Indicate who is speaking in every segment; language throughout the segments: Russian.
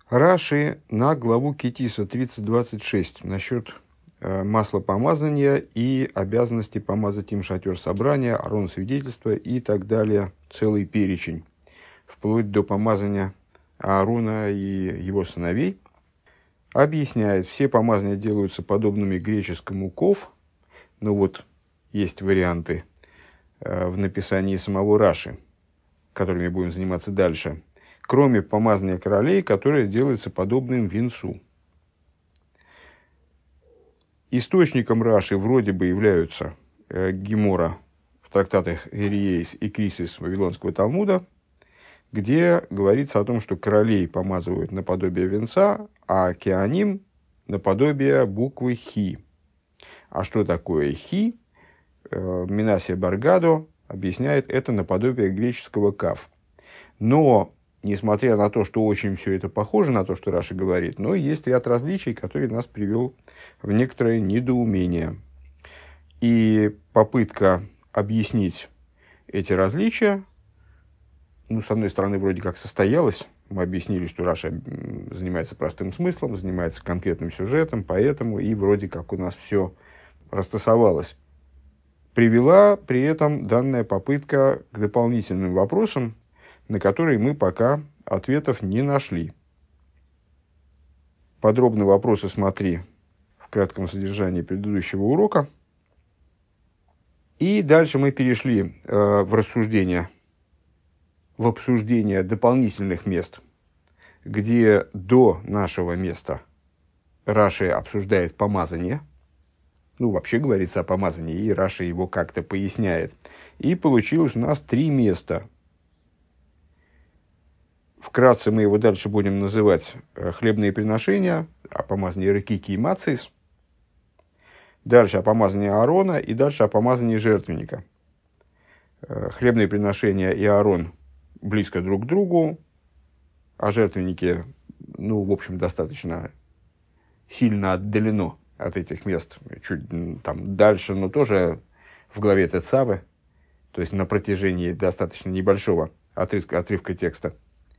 Speaker 1: Раши на главу Китиса 30:26 насчет масла помазания и обязанности помазать им шатер собрания, арон свидетельства и так далее, целый перечень, вплоть до помазания Аарона и его сыновей. Объясняет, все помазания делаются подобными греческому ков, но вот есть варианты в написании самого Раши, которыми будем заниматься дальше, кроме помазания королей, которое делается подобным венцу. Источником Раши вроде бы являются Гемора в трактатах Ириейс и Крисис Вавилонского Талмуда, где говорится о том, что королей помазывают наподобие венца, а кеаним наподобие буквы Хи. А что такое Хи? Минасия Баргадо объясняет, это наподобие греческого кав. Но, несмотря на то, что очень все это похоже на то, что Раши говорит, но есть ряд различий, которые нас привел в некоторое недоумение. И попытка объяснить эти различия, с одной стороны, вроде как состоялась. Мы объяснили, что Раши занимается простым смыслом, занимается конкретным сюжетом, поэтому и вроде как у нас все растасовалось. Привела при этом данная попытка к дополнительным вопросам, на которые мы пока ответов не нашли. Подробно вопросы смотри в кратком содержании предыдущего урока. И дальше мы перешли в рассуждение, в обсуждение дополнительных мест, где до нашего места Раши обсуждает помазание. Вообще говорится о помазании, и Раши его как-то поясняет. И получилось у нас 3 места. Вкратце мы его дальше будем называть хлебные приношения, о помазании ракики и мацис. Дальше о помазании Аарона и дальше о помазании жертвенника. Хлебные приношения и Аарон близко друг к другу, а жертвенники, в общем, достаточно сильно отдалено от этих мест, чуть там дальше, но тоже в главе Тецавы, то есть на протяжении достаточно небольшого отрывка текста.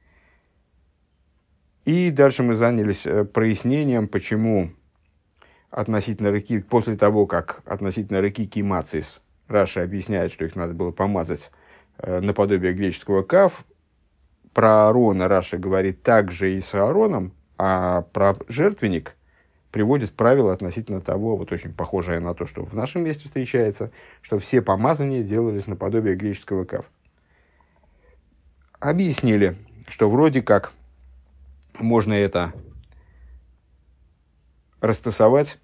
Speaker 1: И дальше мы занялись прояснением, почему относительно ракики, после того, как относительно ракики и мацис Раши объясняет, что их надо было помазать наподобие греческого кав. Про Аарона Раши говорит также и с Аароном, а про жертвенник приводит правило относительно того, вот очень похожее на то, что в нашем месте встречается, что все помазания делались наподобие греческого кав. Объяснили, что вроде как можно это растасовать,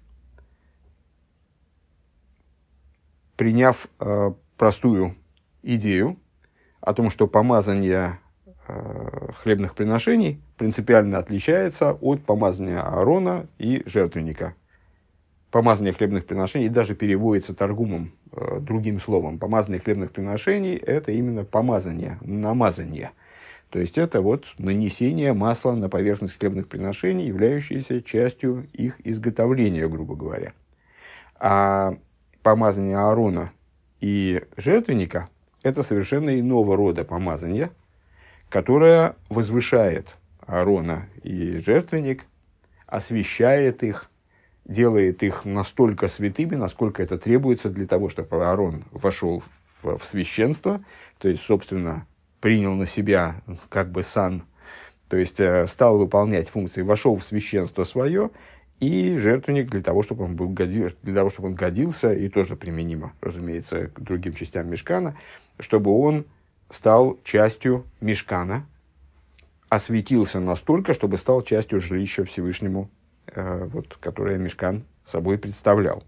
Speaker 1: приняв простую идею о том, что помазание хлебных приношений принципиально отличается от помазания Аарона и жертвенника. Помазание хлебных приношений даже переводится Таргумом другим словом. Помазание хлебных приношений – это именно помазание, намазание. То есть это нанесение масла на поверхность хлебных приношений, являющееся частью их изготовления, грубо говоря. А помазание Аарона и жертвенника – это совершенно иного рода помазание, которое возвышает Аарона и жертвенник, освящает их, делает их настолько святыми, насколько это требуется для того, чтобы Аарон вошел в священство, то есть, собственно, принял на себя сан, то есть стал выполнять функции, вошел в священство свое, и жертвенник для того, чтобы он годился, и тоже применимо, разумеется, к другим частям мишкана, чтобы он стал частью мишкана, осветился настолько, чтобы стал частью жилища Всевышнему, которое мишкан собой представлял.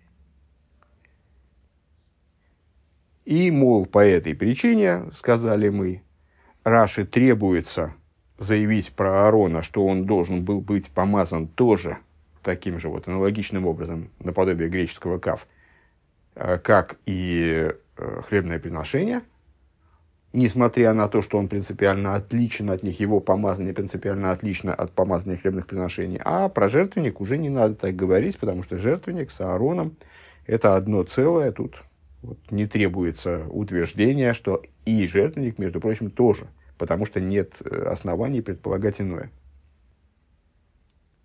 Speaker 1: И, мол, по этой причине, сказали мы, Раши требуется заявить про Аарона, что он должен был быть помазан тоже таким же аналогичным образом, наподобие греческого кав, как и хлебное приношение, несмотря на то, что он принципиально отличен от них, его помазание принципиально отлично от помазания хлебных приношений. А про жертвенник уже не надо так говорить, потому что жертвенник с Аароном – это одно целое. Тут не требуется утверждения, что и жертвенник, между прочим, тоже, потому что нет оснований предполагать иное.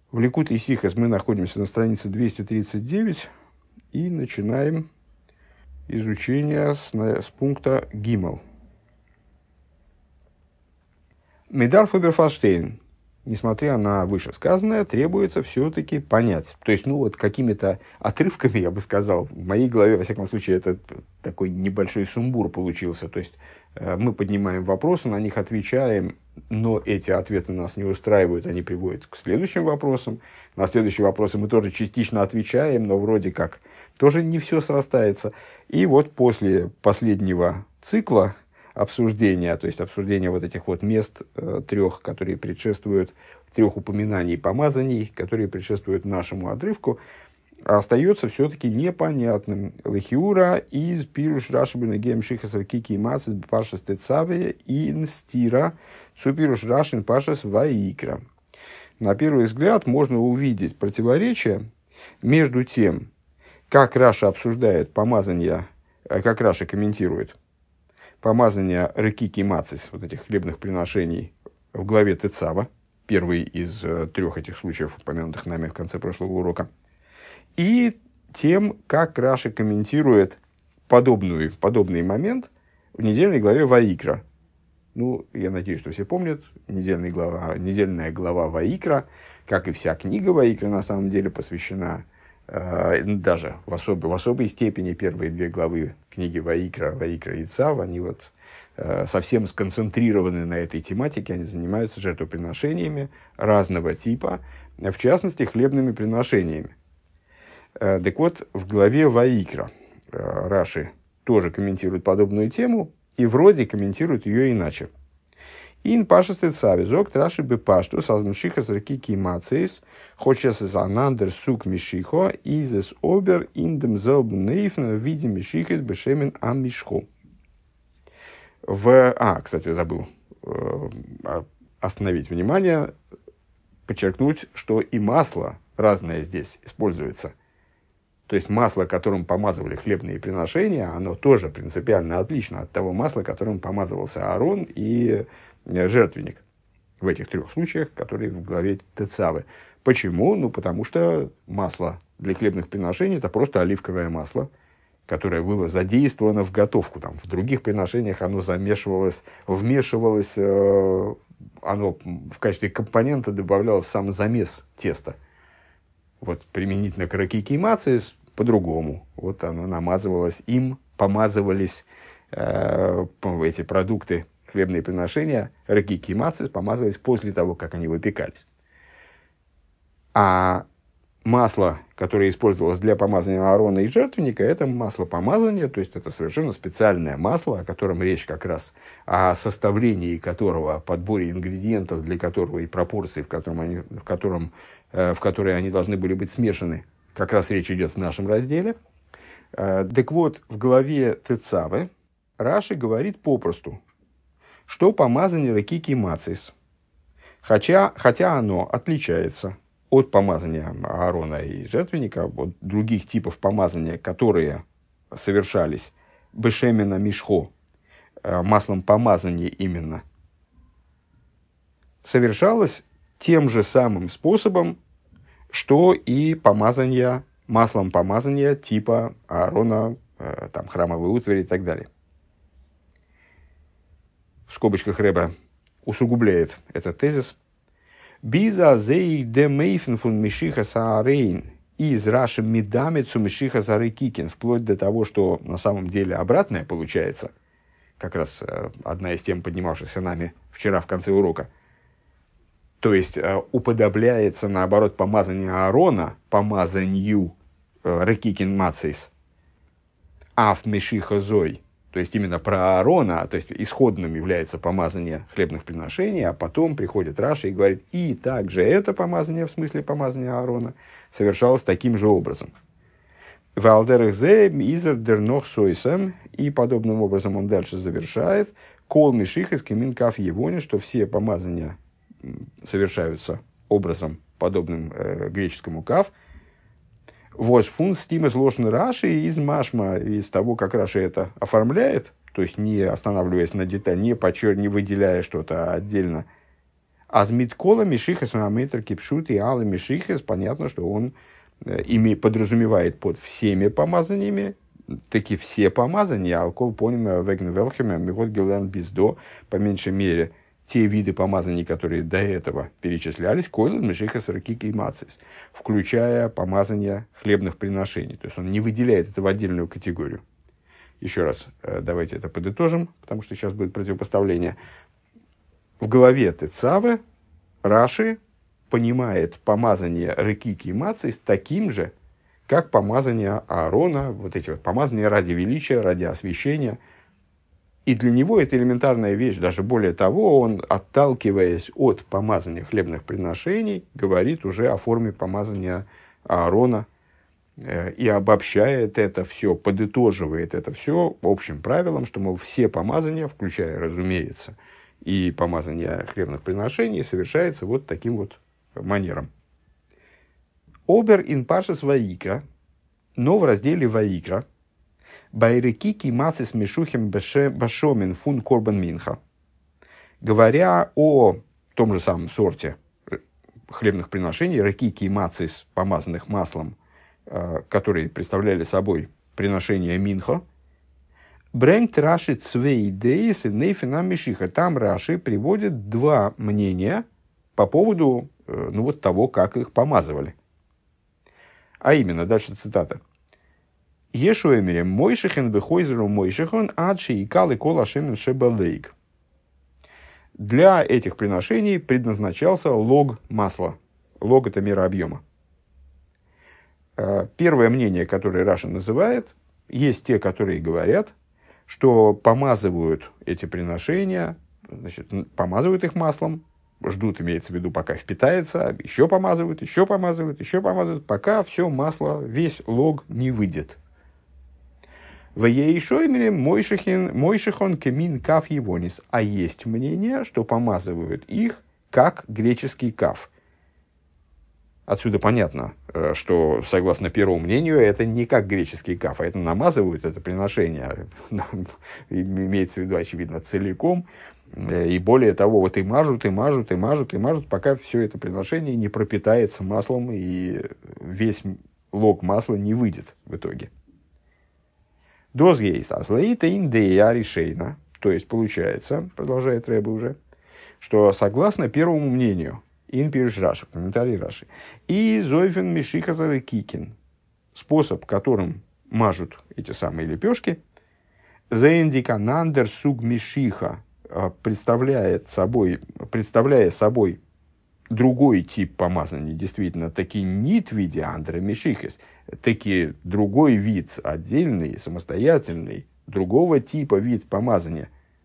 Speaker 1: В Ликут и Сихас мы находимся на странице 239 и начинаем изучение с пункта Гимел. Медар Фаберфаштейн, несмотря на вышесказанное, требуется все-таки понять. То есть, какими-то отрывками, я бы сказал, в моей голове, во всяком случае, это такой небольшой сумбур получился. То есть, мы поднимаем вопросы, на них отвечаем, но эти ответы нас не устраивают, они приводят к следующим вопросам. На следующие вопросы мы тоже частично отвечаем, но вроде как тоже не все срастается. И вот после последнего цикла обсуждения, то есть обсуждения вот этих вот мест трех, которые предшествуют, трех упоминаний помазаний, которые предшествуют нашему отрывку, остается все-таки непонятным. Лехиура из пируш рашибина гем шихас ракики мацис пашас тецаве и нстира цупируш рашин пашас ваикра. На первый взгляд можно увидеть противоречие между тем, как Раша обсуждает помазания, как Раша комментирует помазания ракики мацис, вот этих хлебных приношений в главе Тецава, первый из трех этих случаев, упомянутых нами в конце прошлого урока, и тем, как Раша комментирует подобный момент в недельной главе Ваикра. Я надеюсь, что все помнят, недельная глава Ваикра, как и вся книга Ваикра, на самом деле посвящена, даже в особой степени первые две главы книги Ваикра и Цав, они совсем сконцентрированы на этой тематике, они занимаются жертвоприношениями разного типа, в частности, хлебными приношениями. Так вот, в главе Ваикра Раши тоже комментирует подобную тему, и вроде комментирует ее иначе. Ин пашас тецаве зок траши бы пашту сазмшиха ракики мацис хочес из анандер сук мишихо изес обер индем зелбн нейфна в виде мишихис бешемен амишхо. Кстати, забыл остановить внимание, подчеркнуть, что и масло разное здесь используется. То есть масло, которым помазывали хлебные приношения, оно тоже принципиально отлично от того масла, которым помазывался Аарон и жертвенник. В этих трех случаях, которые в главе Тецавы. Почему? Потому что масло для хлебных приношений – это просто оливковое масло, которое было задействовано в готовку. В других приношениях оно вмешивалось, оно в качестве компонента добавлялось в сам замес теста. Применительно к ракики мацис по-другому. Оно намазывалось им, помазывались эти продукты, хлебные приношения, ракики мацис, помазывались после того, как они выпекались. А масло, которое использовалось для помазания Аарона и жертвенника, это масло помазания, то есть это совершенно специальное масло, о котором речь как раз, о составлении которого, подборе ингредиентов, для которого и пропорции, в которые они должны были быть смешаны, как раз речь идет в нашем разделе. Так вот, в главе Тецавы Раши говорит попросту, что помазание ракики мацис, хотя оно отличается от помазания Аарона и жертвенника, от других типов помазания, которые совершались бешемена мишхо, маслом помазания именно, совершалось тем же самым способом, что и помазание, маслом помазания типа Аарона, храмовой утвари и так далее. В скобочках Ребе усугубляет этот тезис. Биза зей де мейфен фун мишиха саарейн из раши мидамицу мишиха саарейкикин, вплоть до того, что на самом деле обратное получается, как раз одна из тем, поднимавшихся нами вчера в конце урока. То есть уподобляется, наоборот, помазанию Аарона, помазанию ракикин мацис, аф мишиха зой. То есть именно про Аарона, то есть исходным является помазание хлебных приношений, а потом приходит Раша и говорит, и также это помазание, в смысле помазания Аарона, совершалось таким же образом. И подобным образом он дальше завершает, кол миших из кемин каф евони, что все помазания совершаются образом, подобным греческому каф. Вот фун стимес лошны Раши из машма, из того, как Раши это оформляет, то есть не останавливаясь на деталь, не выделяя что-то отдельно, Азмиткола Мишихас Маметр Кипшут и Алла Мишихас, понятно, что он подразумевает под всеми помазаниями, таки все помазания, алкол поним вегн велхеме, мигот гилан биздо, по меньшей мере, те виды помазаний, которые до этого перечислялись, койлен мишихас ракики и мацис, включая помазания хлебных приношений. То есть он не выделяет это в отдельную категорию. Еще раз, давайте это подытожим, потому что сейчас будет противопоставление. В главе Тецаве Раши понимает помазание ракики и мацис таким же, как помазание Аарона, вот эти вот помазания ради величия, ради освящения. И для него это элементарная вещь. Даже более того, он, отталкиваясь от помазания хлебных приношений, говорит уже о форме помазания Аарона и обобщает это все, подытоживает это все общим правилом, что, мол, все помазания, включая, разумеется, и помазание хлебных приношений, совершается вот таким вот манером. Обер ин пашас Ваикра, но в разделе Ваикра, байрекики мацис мишухим башомин фун корбан минха, говоря о том же самом сорте хлебных приношений, рекики мацис, помазанных маслом, которые представляли собой приношение минха, брэнкт Раши цвей дейс и нейфина мишиха. Там Раши приводит два мнения по поводу вот того, как их помазывали. А именно, дальше цитата. Ешуэмерем мойшихен бехойзеру мойшихон адши и калы кола шемен шебалейк. Для этих приношений предназначался лог масла. Лог – это мера объема. Первое мнение, которое Раша называет, есть те, которые говорят, что помазывают эти приношения, значит, помазывают их маслом, ждут, имеется в виду, пока впитается, еще помазывают, пока все масло, весь лог не выйдет. В Ейшоймере мойшихон кемин каф евонис. А есть мнение, что помазывают их как греческий каф. Отсюда понятно, что, согласно первому мнению, это не как греческий каф, а это намазывают это приношение, имеется в виду, очевидно, целиком. И более того, вот и мажут, пока все это приношение не пропитается маслом, и весь лог масла не выйдет в итоге. Доз есть аслаита индея решейна. То есть, получается, продолжает Рэбе уже, что согласно первому мнению, ин пирш Раши, комментарий Раши, и зойфен мишиха зарекикин, способ, которым мажут эти самые лепешки, заиндиканандер суг мишиха, представляя собой другой тип помазания, действительно, таки нит в виде андра мишихес, таки другой вид, отдельный, самостоятельный, другого типа вид помазания.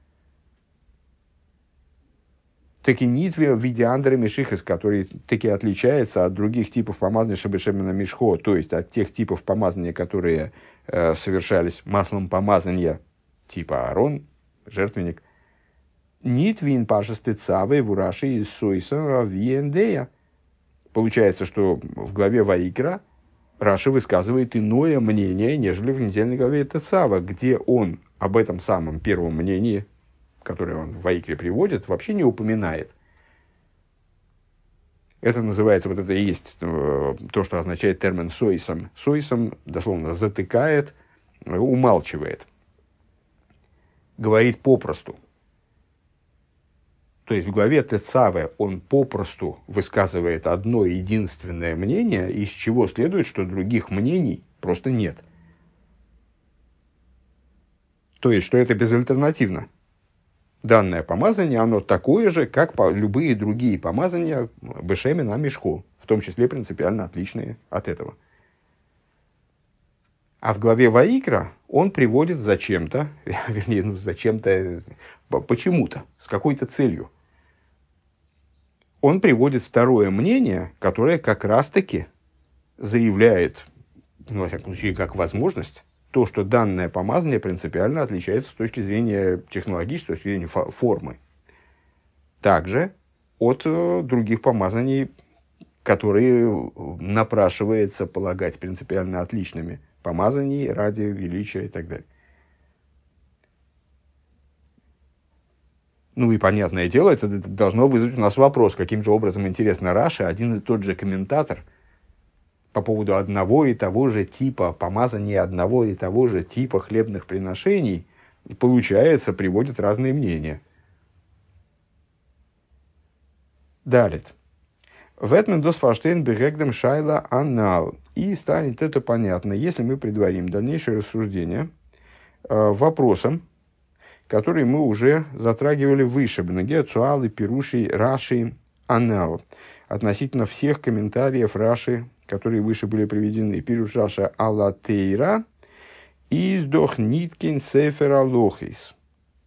Speaker 1: Таки нит в виде андра мишихес, который таки отличается от других типов помазания шебешемена мишхо, то есть от тех типов помазания, которые совершались маслом помазания типа Аарон, жертвенник. Нитвин пашасты цавы в ураши из сойса виендея. Получается, что в главе Ваикра Раши высказывает иное мнение, нежели в недельной главе Тецава, где он об этом самом первом мнении, которое он в Ваикре приводит, вообще не упоминает. Это называется, вот это и есть то, что означает термин сойсом. Сойсом, дословно, затыкает, умалчивает, говорит попросту. То есть в главе Тецаве он попросту высказывает одно единственное мнение, из чего следует, что других мнений просто нет. То есть, что это безальтернативно. Данное помазание, оно такое же, как любые другие помазания бешемена мишхо, в том числе принципиально отличные от этого. А в главе Ваикра он приводит зачем-то, вернее, зачем-то, почему-то, с какой-то целью. Он приводит второе мнение, которое как раз-таки заявляет, во всяком случае, как возможность, то, что данное помазание принципиально отличается с точки зрения технологической, с точки зрения формы. Также от других помазаний, которые напрашивается полагать принципиально отличными, помазаний ради величия и так далее. Ну и, понятное дело, это должно вызвать у нас вопрос, каким же образом, интересно, Раши, один и тот же комментатор, по поводу одного и того же типа помазания, одного и того же типа хлебных приношений, получается, приводит разные мнения. Далее. Ветмен дос фаштейн бегегдем шайла анал. И станет это понятно, если мы предварим дальнейшее рассуждение вопросом, который мы уже затрагивали выше. Бнеге цуалы пируши Раши анал. Относительно всех комментариев Раши, которые выше были приведены. Пируш Раша алатейра издох ниткин сефера лохис.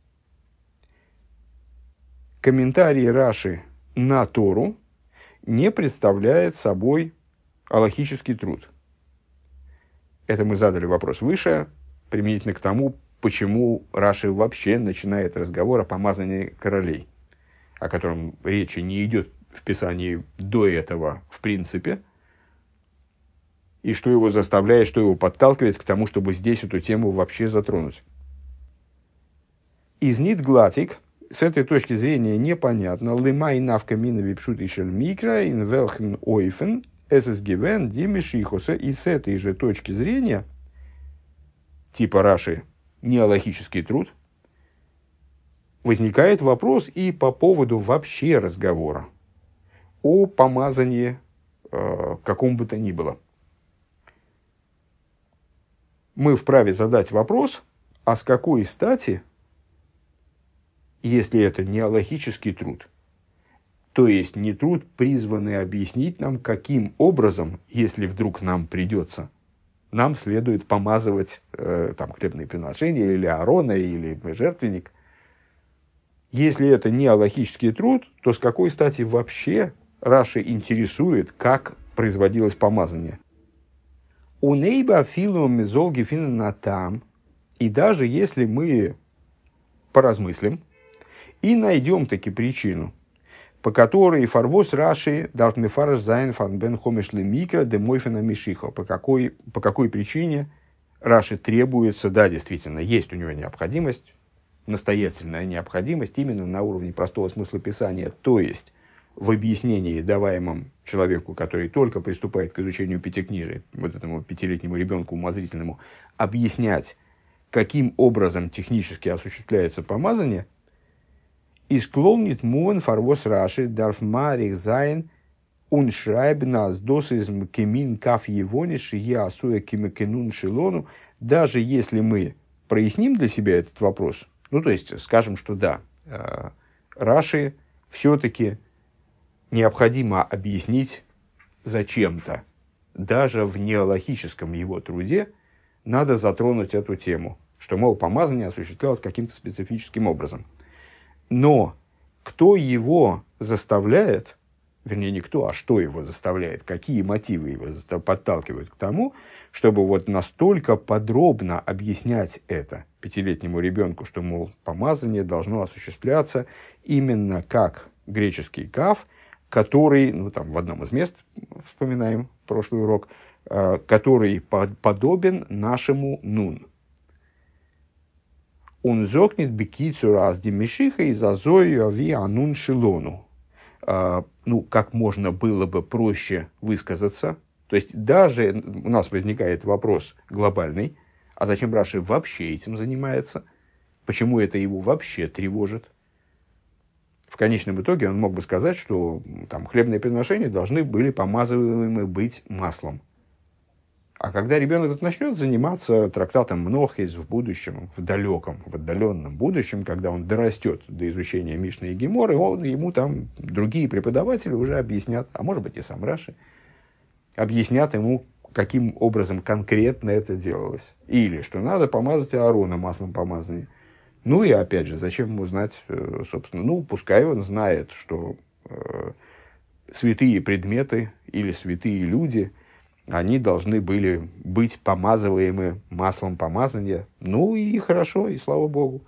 Speaker 1: Комментарии Раши на Тору не представляет собой алахический труд. Это мы задали вопрос выше, применительно к тому, почему Раши вообще начинает разговор о помазании королей, о котором речи не идет в Писании до этого в принципе, и что его заставляет, что его подталкивает к тому, чтобы здесь эту тему вообще затронуть. Из нит глатик, с этой точки зрения непонятно, лымай навка мина випшут ишель микро ин велхен ойфен эсэс гивен димишихоса, и с этой же точки зрения, типа Раши, не алахический труд, возникает вопрос и по поводу вообще разговора о помазании каком бы то ни было. Мы вправе задать вопрос, а с какой стати, если это не алахический труд, то есть не труд, призванный объяснить нам, каким образом, если вдруг нам придется, нам следует помазывать там, хлебные приношения, или Аарона, или жертвенник. Если это не алахический труд, то с какой стати вообще Раши интересует, как производилось помазание? У нейба филу мезолги финнатам, и даже если мы поразмыслим и найдем таки причину, по которой фарвос Раши дарф мефараш зайн фан бен хомешли микро де мойфена мишихо, по какой причине Раши требуется, да, действительно, есть у него необходимость, настоятельная необходимость именно на уровне простого смысла Писания, то есть в объяснении, даваемом человеку, который только приступает к изучению пятикнижия, вот этому пятилетнему ребенку умозрительному, объяснять, каким образом технически осуществляется помазание, и склонит мувен фарвос Раши дарф марих зайн ун шрайб нас досизм кемин каф евониш ясуя кимекенун шилону, даже если мы проясним для себя этот вопрос, ну, то есть, скажем, что да, Раши все-таки необходимо объяснить зачем-то. Даже в неалахическом его труде надо затронуть эту тему, что, мол, помазание осуществлялось каким-то специфическим образом. Но кто его заставляет, вернее, не кто, а что его заставляет, какие мотивы его подталкивают к тому, чтобы вот настолько подробно объяснять это пятилетнему ребенку, что, мол, помазание должно осуществляться именно как греческий каф, который, ну там в одном из мест, вспоминаем прошлый урок, который подобен нашему нун. Он зокнет бекицу раз демишиха и зазою ави анун шилону. Ну, как можно было бы проще высказаться. То есть, даже у нас возникает вопрос глобальный, а зачем Раши вообще этим занимается? Почему это его вообще тревожит? В конечном итоге он мог бы сказать, что там, хлебные приношения должны были помазываемы быть маслом. А когда ребенок этот начнет заниматься трактатом Мнохис в будущем, в отдаленном будущем, когда он дорастет до изучения Мишны и Геморы, ему там другие преподаватели уже объяснят, а может быть и сам Раши, объяснят ему, каким образом конкретно это делалось. Или что надо помазать Аарона маслом помазания. Ну и опять же, зачем ему знать, собственно, ну пускай он знает, что святые предметы или святые люди, они должны были быть помазываемы маслом помазания. Ну и хорошо, и слава Богу.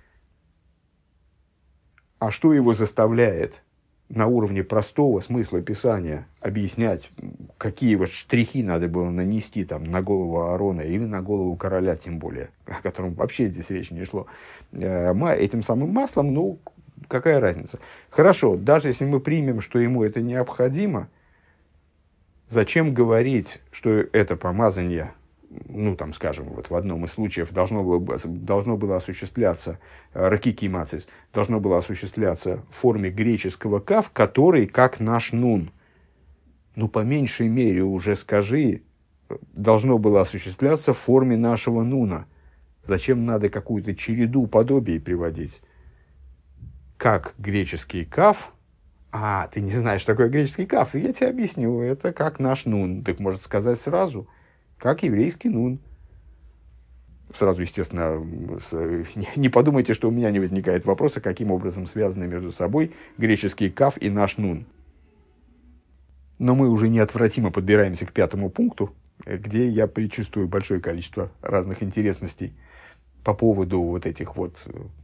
Speaker 1: А что его заставляет на уровне простого смысла Писания объяснять, какие вот штрихи надо было нанести там, на голову Аарона или на голову короля, тем более, о котором вообще здесь речь не шло, этим самым маслом, ну, какая разница? Хорошо, даже если мы примем, что ему это необходимо, зачем говорить, что это помазание, ну, там, скажем, вот в одном из случаев должно было осуществляться ракики мацис, должно было осуществляться в форме греческого кав, который как наш нун. Ну, по меньшей мере уже скажи, должно было осуществляться в форме нашего нуна. Зачем надо какую-то череду подобий приводить? Как греческий кав. Ты не знаешь, что такое греческий каф? Я тебе объясню. Это как наш нун. Так может сказать сразу, как еврейский нун. Сразу, естественно, не подумайте, что у меня не возникает вопроса, каким образом связаны между собой греческий каф и наш нун. Но мы уже неотвратимо подбираемся к 5 пункту, где я предчувствую большое количество разных интересностей по поводу вот этих вот,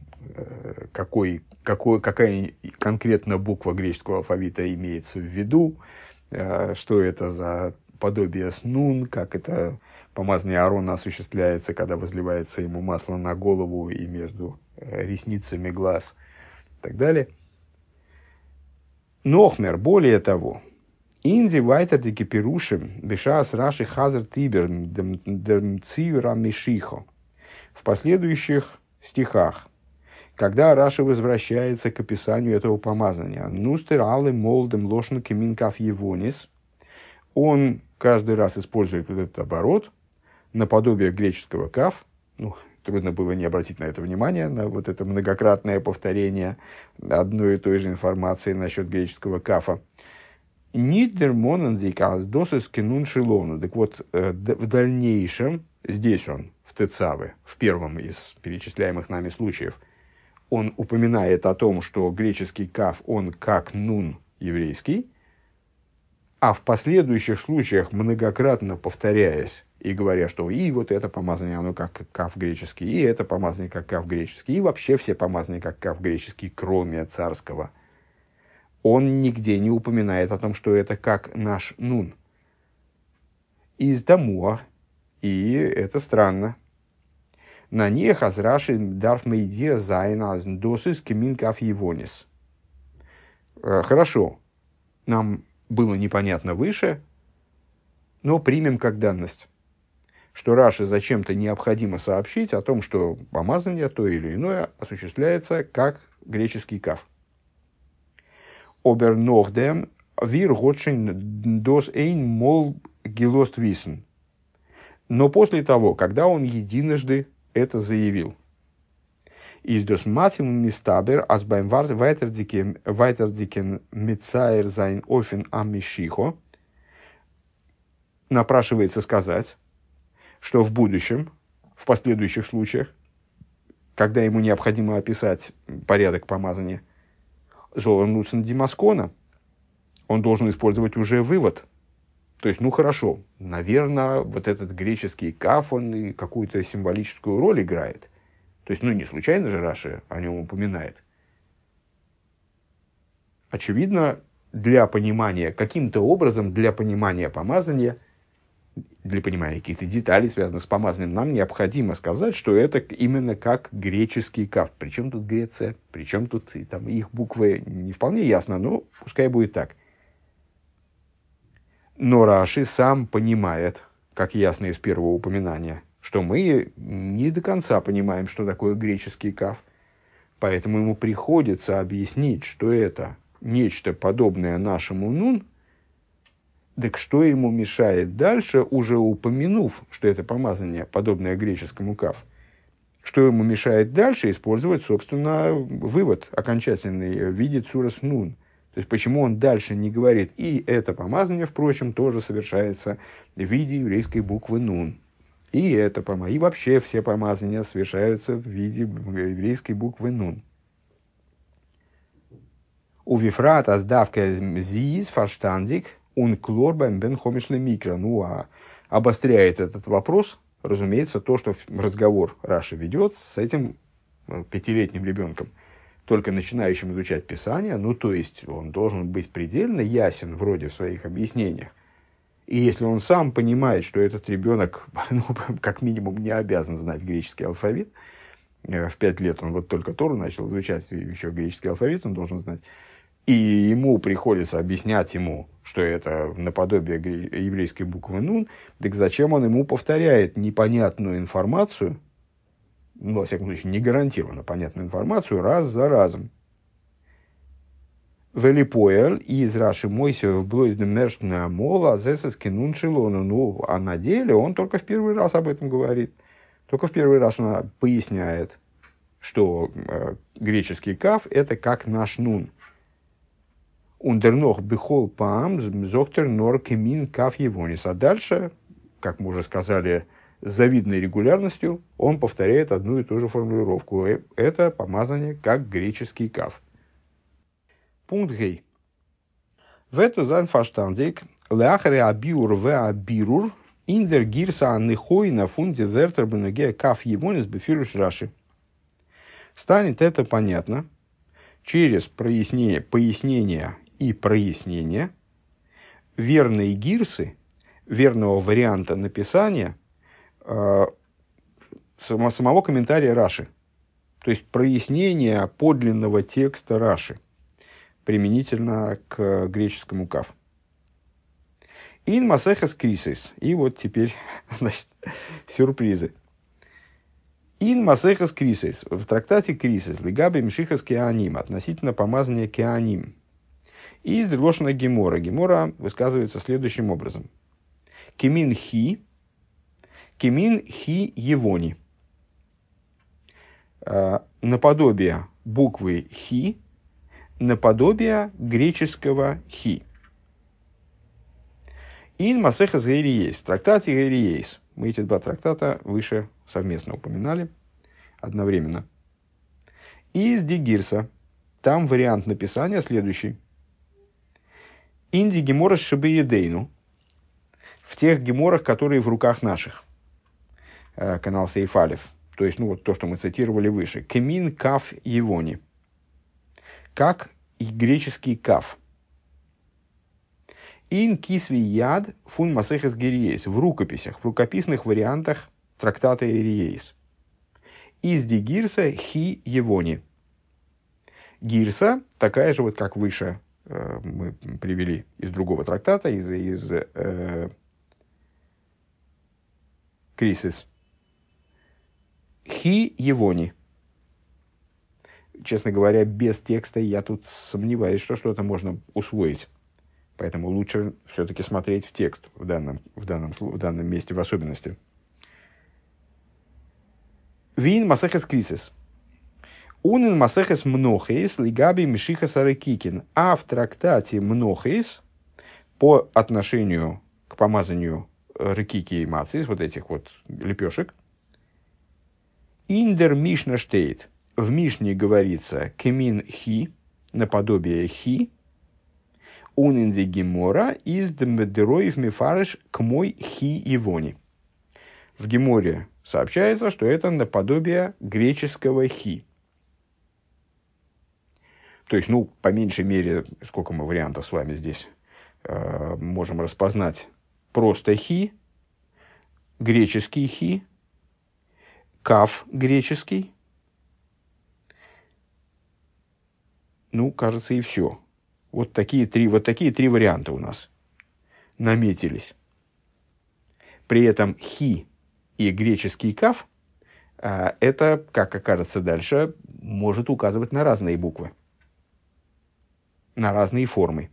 Speaker 1: какая конкретно буква греческого алфавита имеется в виду, что это за подобие с нун, как это помазание Аарона осуществляется, когда возливается ему масло на голову и между ресницами глаз и так далее. Нохмер, более того, инди вайтер дики пирушим бешас раши хазар тибер дмцивра мишихо. В последующих стихах, когда Раши возвращается к описанию этого помазания, нустер алы молдем лошну кеминкав евонис, он каждый раз использует вот этот оборот наподобие греческого каф. Ну, трудно было не обратить на это внимание, на вот это многократное повторение одной и той же информации насчет греческого кафа. Нидермонандзикас досыс кенун шилону. Так вот, в дальнейшем, здесь он, в Тецаве, в первом из перечисляемых нами случаев, он упоминает о том, что греческий каф, он как нун еврейский, а в последующих случаях, многократно повторяясь и говоря, что и вот это помазание, оно как каф греческий, и это помазание как каф греческий, и вообще все помазания как каф греческий, кроме царского, он нигде не упоминает о том, что это как наш нун. Из Дамуа, и это странно. На ней хазраши дарф мейдия зайна досыс кемин каф евонис. Хорошо, нам было непонятно выше, но примем как данность, что Раши зачем-то необходимо сообщить о том, что помазание то или иное осуществляется как греческий каф. Обер нохдем вир готшин дос эйн мол гилост висен. Но после того, когда он единожды это заявил, из дос матим мистабер аз байм вайтердикен мицайр зайн офен амишихо, напрашивается сказать, что в будущем, в последующих случаях, когда ему необходимо описать порядок помазания, Золан Нуцен Димаскона, он должен использовать уже вывод. То есть, ну хорошо, наверное, вот этот греческий каф, он и какую-то символическую роль играет. То есть, ну не случайно же Раши о нем упоминает. Очевидно, для понимания, каким-то образом, для понимания помазания, для понимания каких-то деталей, связанных с помазанием, нам необходимо сказать, что это именно как греческий каф. Причем тут Греция, причем тут там, их буквы не вполне ясно, но пускай будет так. Но Раши сам понимает, как ясно из первого упоминания, что мы не до конца понимаем, что такое греческий каф. Поэтому ему приходится объяснить, что это нечто подобное нашему нун. Так что ему мешает дальше, уже упомянув, что это помазание, подобное греческому каф, что ему мешает дальше использовать, собственно, вывод окончательный в виде цурас нун. То есть, почему он дальше не говорит, и это помазание, впрочем, тоже совершается в виде еврейской буквы нун. И это помазание, и вообще все помазания совершаются в виде еврейской буквы нун. У вифрат аздавка зиис фарштандик он клорбам бен хомишле микро. Ну, а обостряет этот вопрос, разумеется, то, что разговор Раши ведет с этим 5-летним ребенком, только начинающим изучать Писание, ну, то есть, он должен быть предельно ясен вроде в своих объяснениях. И если он сам понимает, что этот ребенок, ну, как минимум, не обязан знать греческий алфавит, в 5 лет он вот только Тору начал изучать, еще греческий алфавит он должен знать. И ему приходится объяснять ему, что это наподобие еврейской буквы «нун», так зачем он ему повторяет непонятную информацию, ну, во всяком случае, не гарантированно понятную информацию, раз за разом. Велипоэль из Раши Мойся в блойдем мершна мола зесески нун шилону. Ну, а на деле он только в первый раз об этом говорит. Только в первый раз он поясняет, что греческий каф – это как наш нун. Ундернох бихол пам зоктер нор кемин каф евонис. А дальше, как мы уже сказали, с завидной регулярностью он повторяет одну и ту же формулировку. Это помазание как греческий каф. Пункт гей. В эту занфаштандик ляхаре абиур в абирур индер гирса аннихой на фунде вертер бенеге каф евонис бефируш раши. Станет это понятно через пояснение и прояснение верной гирсы, верного варианта написания самого комментария Раши. То есть прояснение подлинного текста Раши применительно к греческому каф. Ин масехес крисис. И вот теперь, значит, сюрпризы. Ин масехес крисис. В трактате крисис лигаби мшихас кеаним относительно помазания кеаним. Из Дрелошина Гемора. Гемора высказывается следующим образом. Кемин хи евони. Наподобие буквы хи, наподобие греческого хи. Ин масехас гейриейс. В трактате гейриейс. Мы эти два трактата выше совместно упоминали одновременно. Из дигирса. Там вариант написания следующий. Инди гемора шибеедейну. В тех геморах, которые в руках наших. Канал Сейфалев. То есть, ну вот то, что мы цитировали выше. Кемин каф евони. Как и греческий каф. Ин кисви яд фун масехес гириейс. В рукописях, в рукописных вариантах трактата Ириейс. Из дигирса хи евони. Гирса, такая же, вот как выше мы привели из другого трактата, из Крисис. Хи евони. Честно говоря, без текста я тут сомневаюсь, что что-то можно усвоить. Поэтому лучше все-таки смотреть в текст в данном месте в особенности. Вин масехес крисис. Унин масехес мнохейс лигаби мишихас арекикин. А в трактате мнохейс по отношению к помазанию рекики и мацис, вот этих вот лепешек, индер мишна штейт. В Мишне говорится кемин хи, наподобие хи, унинди гемора из дмедероев мифарыш к мой хи ивони. В Геморе сообщается, что это наподобие греческого хи. То есть, ну, по меньшей мере, сколько мы вариантов с вами здесь можем распознать. Просто хи, греческий хи, каф греческий. Ну, кажется, и все. Вот такие три варианта у нас наметились. При этом хи и греческий каф, это, как окажется дальше, может указывать на разные буквы, на разные формы.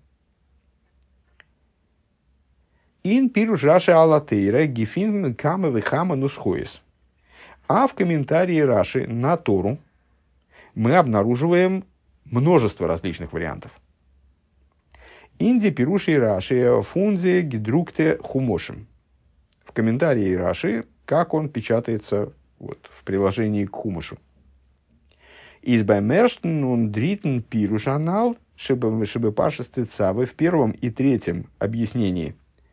Speaker 1: Ин пируш Раши алатейра гифин кама вихама нусхоис. А в комментарии Раши на Тору мы обнаруживаем множество различных вариантов. Инди пируши Раши фунзе гидрукте хумошим. В комментарии Раши, как он печатается вот, в приложении к хумушу. Избаймерштен und dritten пирушанал шибы пашесты цавы в первом и третьем объяснении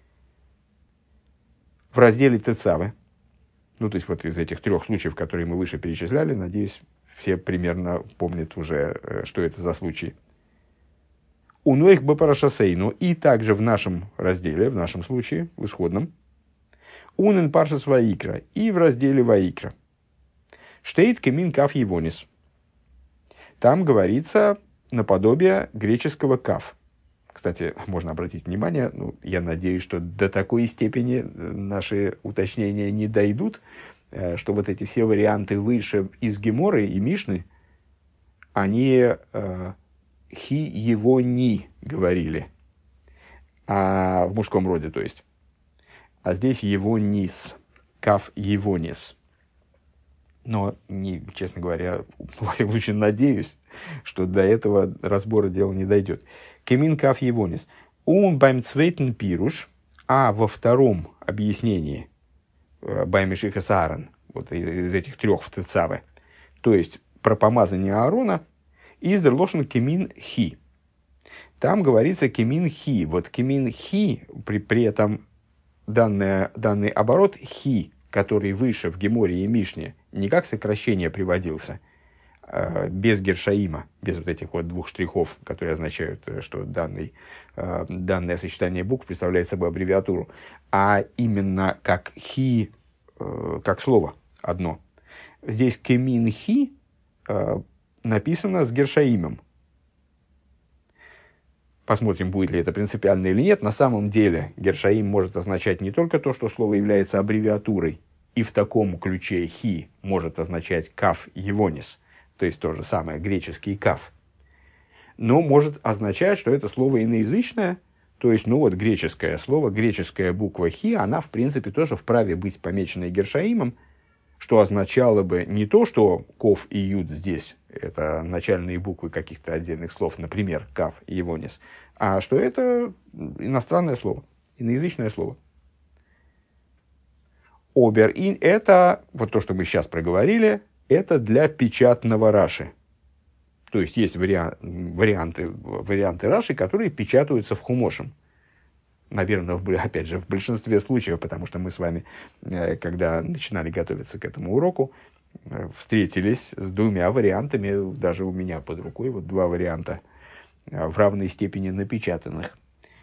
Speaker 1: в разделе Тецавы. Ну, то есть, вот из этих трех случаев, которые мы выше перечисляли, надеюсь, все примерно помнят уже, что это за случаи. У Ноих Бапарашасейну и также в нашем разделе, в нашем случае, в исходном, Унен Паршас Ваикра и в разделе Ваикра. Штейт кемин каф евонис. Там говорится наподобие греческого каф. Кстати, можно обратить внимание, я надеюсь, что до такой степени наши уточнения не дойдут, что вот эти все варианты выше из Геморы и Мишны, они хи его ни говорили, в мужском роде, то есть. А здесь его нис, каф его нис. Но, честно говоря, во всяком случае, надеюсь, что до этого разбора дела не дойдет. Кемин каф евонис. Beim zweiten пируш, а во втором объяснении beim Мишихас Аарон, вот из этих трех в Тецаве, то есть про помазание Аарона, из дерлошен кемин хи. Там говорится кемин хи. Вот кемин хи, при этом данный оборот хи, который выше в Геморе и Мишне, не как сокращение приводился, без гершаима, без вот этих вот двух штрихов, которые означают, что данное сочетание букв представляет собой аббревиатуру, а именно как хи, как слово одно. Здесь кемин хи написано с гершаимом. Посмотрим, будет ли это принципиально или нет. На самом деле гершаим может означать не только то, что слово является аббревиатурой, и в таком ключе хи может означать каф евонис, то есть то же самое, греческий каф, но может означать, что это слово иноязычное, то есть, греческое слово, греческая буква хи, она, в принципе, тоже вправе быть помеченной гершаимом, что означало бы не то, что ков и юд здесь – это начальные буквы каких-то отдельных слов, например, каф и евонис, а что это иностранное слово, иноязычное слово. Обер-ин – это, вот то, что мы сейчас проговорили, это для печатного Раши. То есть, есть варианты Раши, которые печатаются в хумошем. Наверное, опять же, в большинстве случаев, потому что мы с вами, когда начинали готовиться к этому уроку, встретились с двумя вариантами, даже у меня под рукой, вот два варианта, в равной степени напечатанных.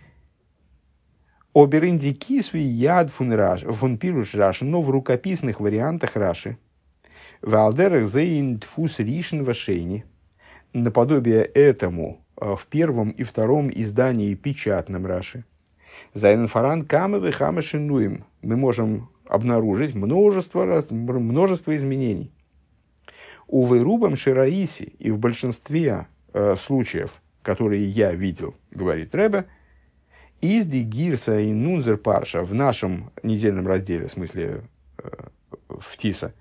Speaker 1: Обер-индики свой яд фун пируш Раши, но в рукописных вариантах Раши. Валдерах зейн тфус ришен вашейни. Наподобие этому в первом и втором издании печатном Раши. Зайнфаран камы хамы шинуем. Мы можем обнаружить множество изменений. У вырубам шираиси, и в большинстве случаев, которые я видел, говорит Ребе, изди гирса и нунзер парша в нашем недельном разделе, в смысле в Тиса,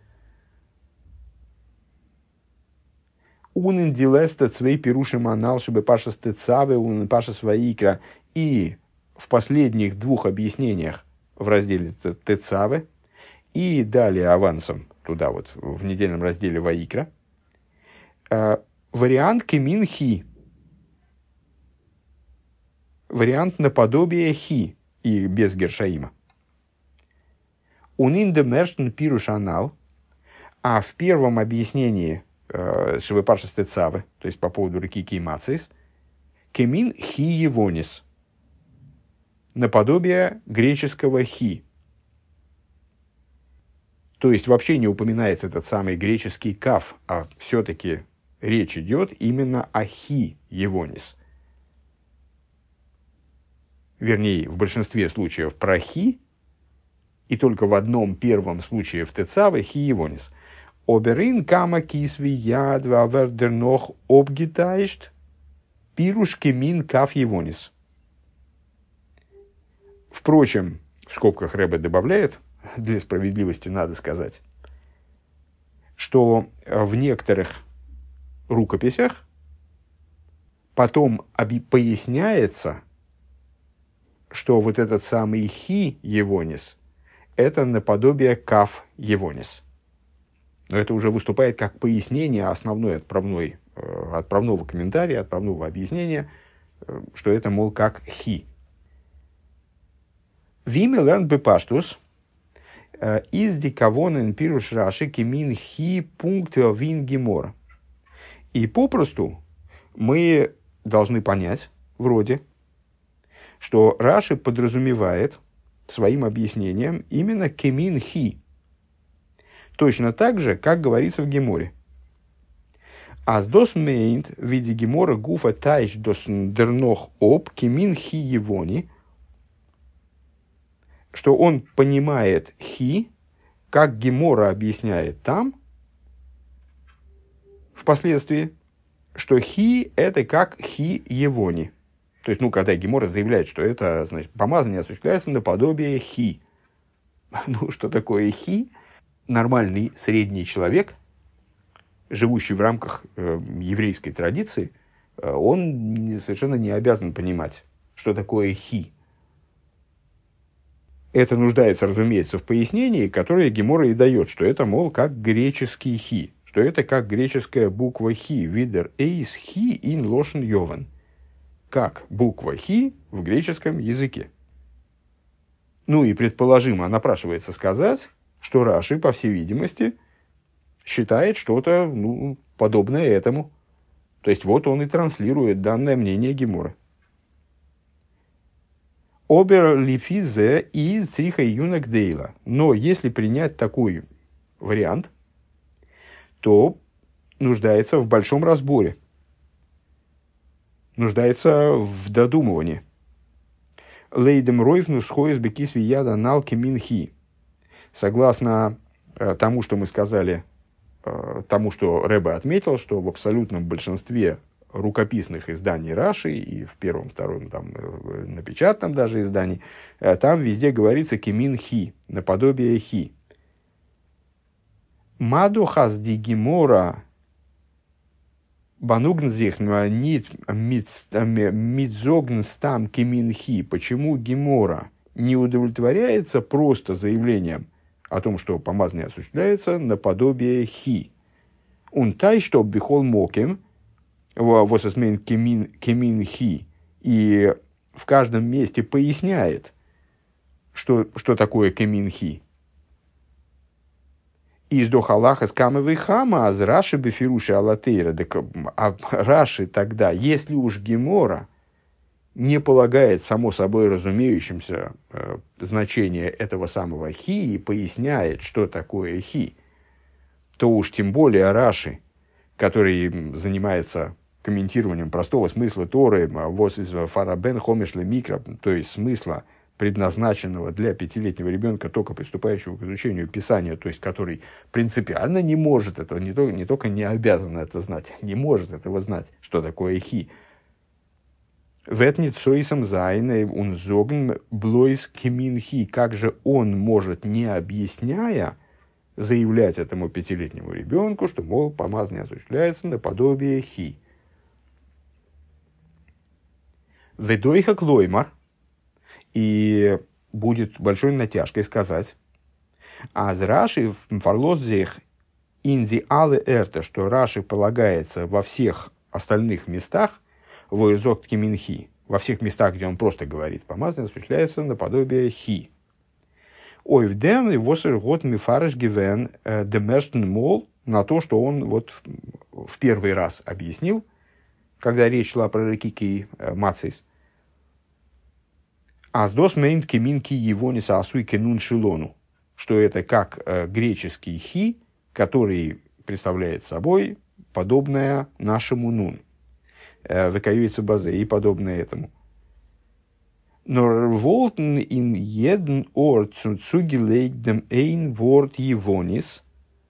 Speaker 1: унен дилеста цвей пирушим анал, чтобы паша стецаве, унен паша своикра, и в последних двух объяснениях в разделе Тецаве, и далее авансом туда вот в недельном разделе Ваикра, вариант кемин хи, вариант наподобие хи и без гершаима. Унин де мерштен пируш анал, а в первом объяснении Шевепарша Стецаве, то есть по поводу реки Кеймацис, кемин хи евонис, наподобие греческого хи. То есть вообще не упоминается этот самый греческий каф, а все-таки речь идет именно о хи евонис. Вернее, в большинстве случаев про хи, и только в одном первом случае в Тецаве хи евонис. Оберин кама кисви ядва вердернох обгитаишт пирушки мин каф евонис. Впрочем, в скобках Ребе добавляет, для справедливости надо сказать, что в некоторых рукописях потом поясняется, что вот этот самый хи евонис – это наподобие каф евонис. Но это уже выступает как пояснение основной отправного комментария, отправного объяснения, что это, мол, как хи. Виме лерн бепаштус из дикавонен пируш Раши кемин хи пункт вин гемор. И попросту мы должны понять, вроде, что Раши подразумевает своим объяснением именно кемин хи. Точно так же, как говорится в Геморе. Аз дос мейнт в виде Гемора гуфа тайш дос дернох об кимин хи евони, что он понимает хи, как Гемора объясняет там, впоследствии, что хи – это как хи евони. То есть, когда Гемора заявляет, что это, значит, помазание осуществляется наподобие хи. Что такое хи? Нормальный средний человек, живущий в рамках еврейской традиции, он совершенно не обязан понимать, что такое хи. Это нуждается, разумеется, в пояснении, которое Гемора и дает, что это, мол, как греческий хи, что это как греческая буква хи, видер эйс хи ин лошен йовен, как буква хи в греческом языке. И предположимо, напрашивается сказать, что Раши, по всей видимости, считает что-то подобное этому. То есть, вот он и транслирует данное мнение Геморы. Обер лифизе и цриха юнак дейла. Но если принять такой вариант, то нуждается в большом разборе. Нуждается в додумывании. Лейдем ройфнус хоис бекис вияда налки минхи. Согласно тому, что мы сказали, тому, что Ребе отметил, что в абсолютном большинстве рукописных изданий Раши, и в первом, втором, напечатанном даже издании, там везде говорится кемин хи, наподобие хи. Маду хазди гемора банугнзих нит митзогнстам кемин хи. Почему Гемора не удовлетворяется просто заявлением о том, что помазание осуществляется наподобие хи? Унтай, что бихол моким, вососмен кемин хи, и в каждом месте поясняет, что такое кемин хи. Из дохалаха с камовой хама, а с Раши бефируши алатейра. А Раши тогда, если уж Гемора не полагает само собой разумеющимся значение этого самого хи и поясняет, что такое хи, то уж тем более Раши, который занимается комментированием простого смысла Торы, воз из фарабен хомешле микро, то есть смысла, предназначенного для 5-летнего ребенка, только приступающего к изучению Писания, то есть который принципиально не может этого, не только не обязан это знать, не может этого знать, что такое хи. Ветнит соисом зайне унзогн блойс кемин хи. Как же он может, не объясняя, заявлять этому 5-летнему ребенку, что, мол, помазание осуществляется наподобие хи. Ведойха клоймар. И будет большой натяжкой сказать, а с Раши в фарлозех инди алы эрта, что Раши полагается во всех остальных местах, воизок ткиминхи, во всех местах, где он просто говорит, помазание осуществляется наподобие хи. Ой, в дем и восер год мифарыш гивен демерштен мол, на то, что он вот в первый раз объяснил, когда речь шла про рекики мацис, Аздос мейнт кеминки его не саасуй кенун шилону, что это как греческий хи, который представляет собой подобное нашему нун, векаюется базе и подобное этому. Но волтен ин еден орт цугилейдем эйн ворт евонис,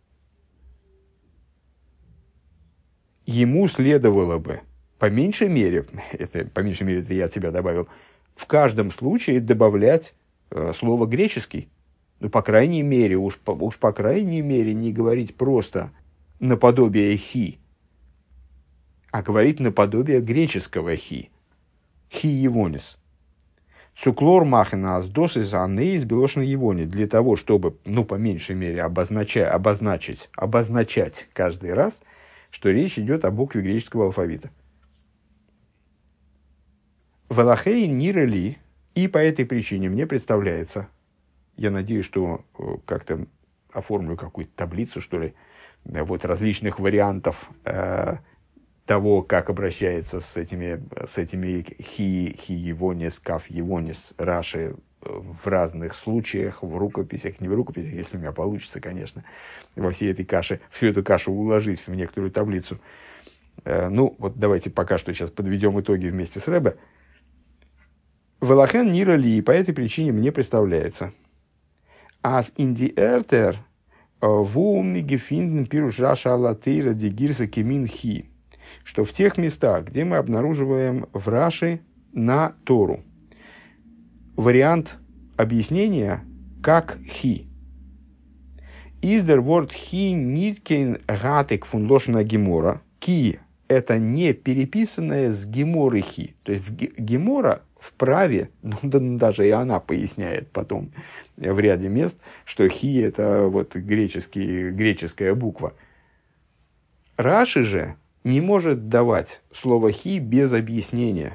Speaker 1: ему следовало бы, по меньшей мере это я от себя добавил, в каждом случае добавлять слово греческий. По крайней мере, уж по крайней мере не говорить просто наподобие хи, а говорить наподобие греческого хи. Хи евонис. Цуклор махена аздос из анны из белошной евони. Для того, чтобы, по меньшей мере, обозначать каждый раз, что речь идет о букве греческого алфавита. Валахей нирели, и по этой причине мне представляется, я надеюсь, что как-то оформлю какую-то таблицу, что ли, вот различных вариантов того, как обращается с этими хи евонис, каф евонис, Раши в разных случаях, в рукописях, не в рукописях, если у меня получится, конечно, во всей этой каше, всю эту кашу уложить в некоторую таблицу. Ну, вот давайте пока что сейчас подведем итоги вместе с Ребе. Велахен нира ли, и по этой причине мне представляется. As in die Erter, wo gefunden Pirush Rasha Latera die Girsa Kemin Hi, что в тех местах, где мы обнаруживаем в Раши на Тору вариант объяснения как Хи. Is der Wort Hi nicht kein Gatek von Loshna Gemora. Ки – это не переписанное с Геморы Хи. То есть Гемора вправе, ну, даже и она поясняет потом в ряде мест, что Хи – это вот греческая буква. Раши же не может давать слово Хи без объяснения.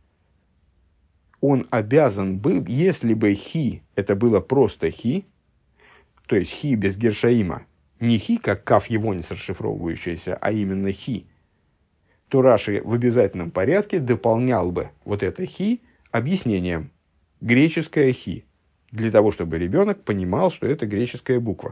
Speaker 1: Он обязан был, если бы Хи – это было просто Хи, то есть Хи без Гершаима, не Хи, как Каф Евонис расшифровывающийся, а именно Хи, то Раши в обязательном порядке дополнял бы вот это Хи объяснением. Греческое Хи. Для того, чтобы ребенок понимал, что это греческая буква.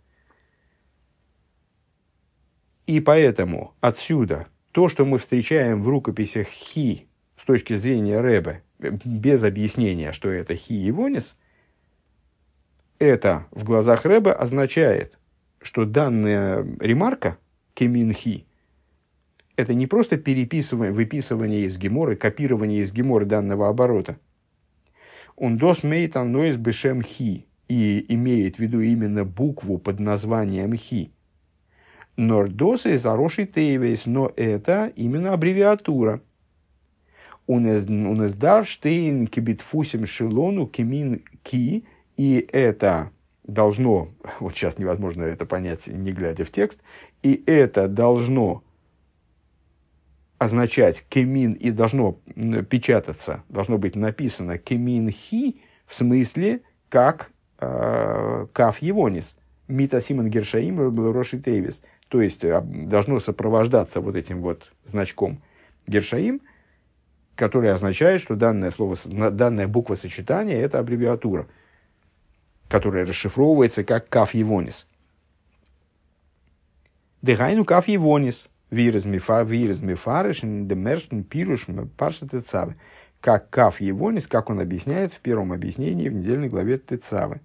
Speaker 1: И поэтому отсюда то, что мы встречаем в рукописях Хи с точки зрения Ребе, без объяснения, что это Хи Евонис, это в глазах Ребе означает, что данная ремарка Кемин Хи это не просто переписывание, выписывание из Геморы, копирование из Геморы данного оборота. Он дос мейт анноис бешем Хи и имеет в виду именно букву под названием Хи. Нордосы зароши тейвейс, но это именно аббревиатура. Он из дарштейн кибитфусим шелону кемин ки, и это должно, вот сейчас невозможно это понять, не глядя в текст, и это должно означать кемин и должно печататься, должно быть написано кемин хи, в смысле как каф евонис, мита симон гершаим роши тейвис, то есть должно сопровождаться вот этим вот значком гершаим, который означает, что данное слово, данная буква сочетания это аббревиатура, которая расшифровывается как каф евонис. Дегайну каф евонис. Как каф Евонис, как он объясняет в первом объяснении в недельной главе Тецавы.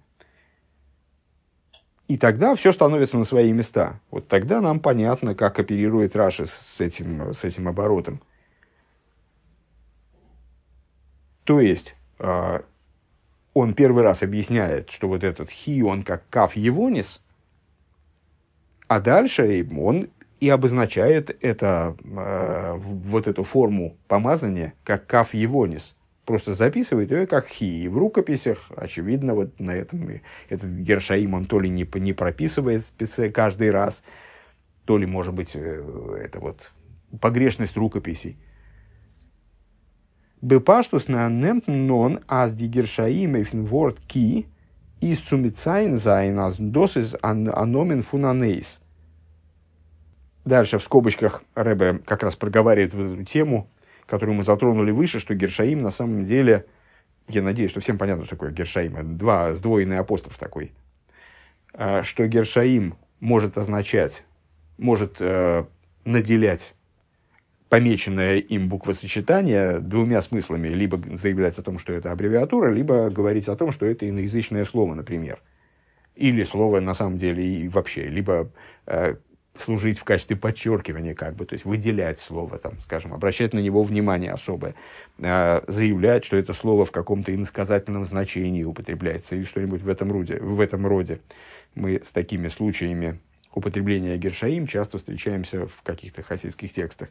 Speaker 1: И тогда все становится на свои места. Вот тогда нам понятно, как оперирует Раши с этим оборотом. То есть, он первый раз объясняет, что вот этот хи, он как каф Евонис, а дальше он и обозначает это, вот эту форму помазания как каф Евонис. Просто записывает ее как хи. И в рукописях, очевидно, вот на этом этот гершаим он то ли не прописывает каждый раз, то ли, может быть, это вот погрешность рукописей. Бепаштус на немтн нон аз ди гершаим эйфен ворд ки из сумицайн зайн аз досис аномен фунанейс. Дальше в скобочках Ребе как раз проговаривает вот эту тему, которую мы затронули выше, что гершаим на самом деле, я надеюсь, что всем понятно, что такое гершаим, сдвоенный апостроф такой, что гершаим может означать, может наделять помеченное им буквосочетание двумя смыслами, либо заявлять о том, что это аббревиатура, либо говорить о том, что это иноязычное слово, например, или слово на самом деле и вообще, либо служить в качестве подчеркивания, как бы, то есть выделять слово, там, скажем, обращать на него внимание особое, заявлять, что это слово в каком-то иносказательном значении употребляется или что-нибудь в этом роде. Мы с такими случаями употребления гершаим часто встречаемся в каких-то хасидских текстах.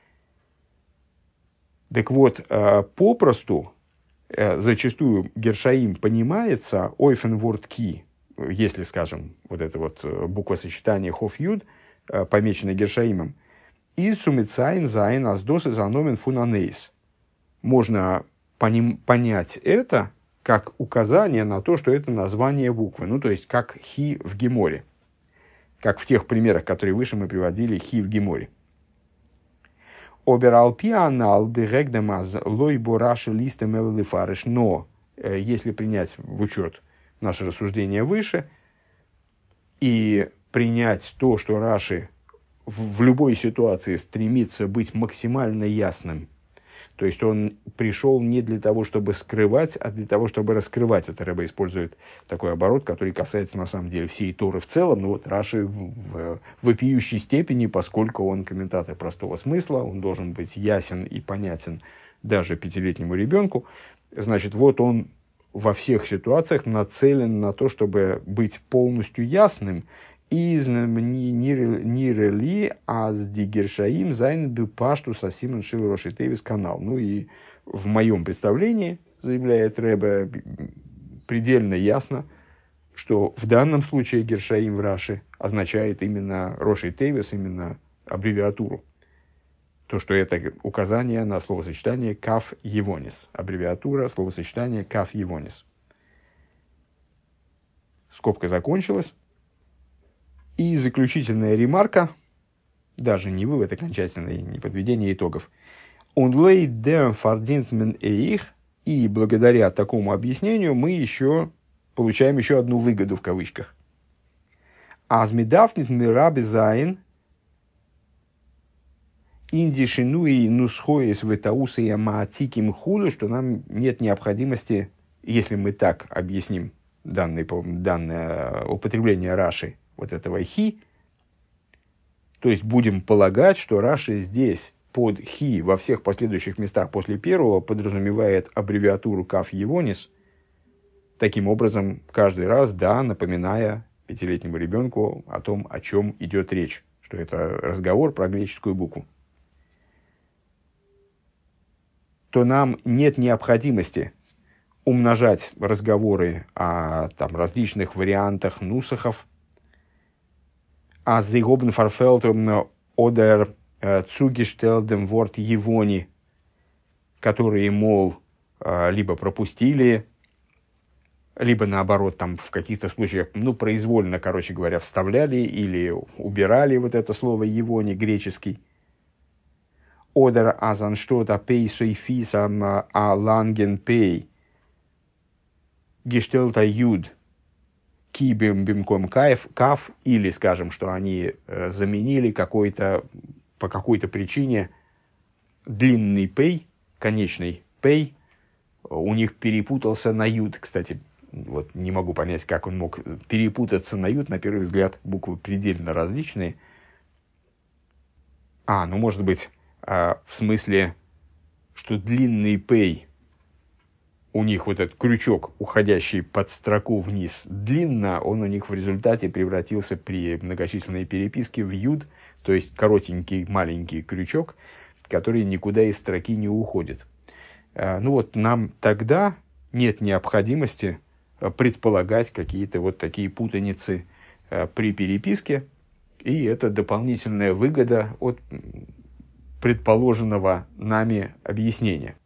Speaker 1: Так вот, попросту, зачастую гершаим понимается ойфенворд ки, если, скажем, вот это вот буквосочетание хоф-юд, помеченный гершаимом, и сумицайн зайн аздос из аномен фунанейс. Можно понять это как указание на то, что это название буквы, ну, то есть, как хи в геморе. Как в тех примерах, которые выше мы приводили, хи в геморе. Обералпианал бирегдемаз лой бораши листем эллифариш, но если принять в учет наше рассуждение выше и принять то, что Раши в любой ситуации стремится быть максимально ясным, то есть он пришел не для того, чтобы скрывать, а для того, чтобы раскрывать. Это Ребе использует такой оборот, который касается на самом деле всей Торы в целом, но вот Раши в вопиющей степени, поскольку он комментатор простого смысла, он должен быть ясен и понятен даже пятилетнему ребенку. Значит, вот он во всех ситуациях нацелен на то, чтобы быть полностью ясным. Из нирели аз дигершаим зайн бы пашту сосимен шил роши тевис канал. Ну и в моем представлении, заявляет Ребе, предельно ясно, что в данном случае гершаим в Раши означает именно роши тевис, именно аббревиатуру. То, что это указание на словосочетание каф евонис. Аббревиатура словосочетания каф евонис. Скобка закончилась. И заключительная ремарка, даже не вывод окончательный, не подведение итогов. Он лейт дем фардинтмен эих, и благодаря такому объяснению мы еще получаем еще одну выгоду в кавычках. Азмидафнит мираби зайн индишинуи нусхоис ветауса и амаатиким хулу, что нам нет необходимости, если мы так объясним данное употребление Раши, вот этого хи, то есть будем полагать, что Раши здесь под хи во всех последующих местах после первого подразумевает аббревиатуру каф евонис, таким образом каждый раз, да, напоминая пятилетнему ребенку о том, о чем идет речь, что это разговор про греческую букву. То нам нет необходимости умножать разговоры о различных вариантах нусахов, а зигобн фарфелтом одер цугештелдем ворт евони, которые, мол, либо пропустили, либо наоборот, там в каких-то случаях, произвольно, короче говоря, вставляли или убирали вот это слово евони, греческий. Одер азан что-то пей сойфисам а ланген пей гештелта юд кибим бимком каф, или, скажем, что они заменили по какой-то причине длинный пей, конечный пей, у них перепутался на юд. Кстати, вот не могу понять, как он мог перепутаться на юд. На первый взгляд буквы предельно различные. Может быть, в смысле, что длинный пей, у них вот этот крючок, уходящий под строку вниз, длинно, он у них в результате превратился при многочисленной переписке в юд, то есть коротенький маленький крючок, который никуда из строки не уходит. Нам тогда нет необходимости предполагать какие-то вот такие путаницы при переписке, и это дополнительная выгода от предположенного нами объяснения.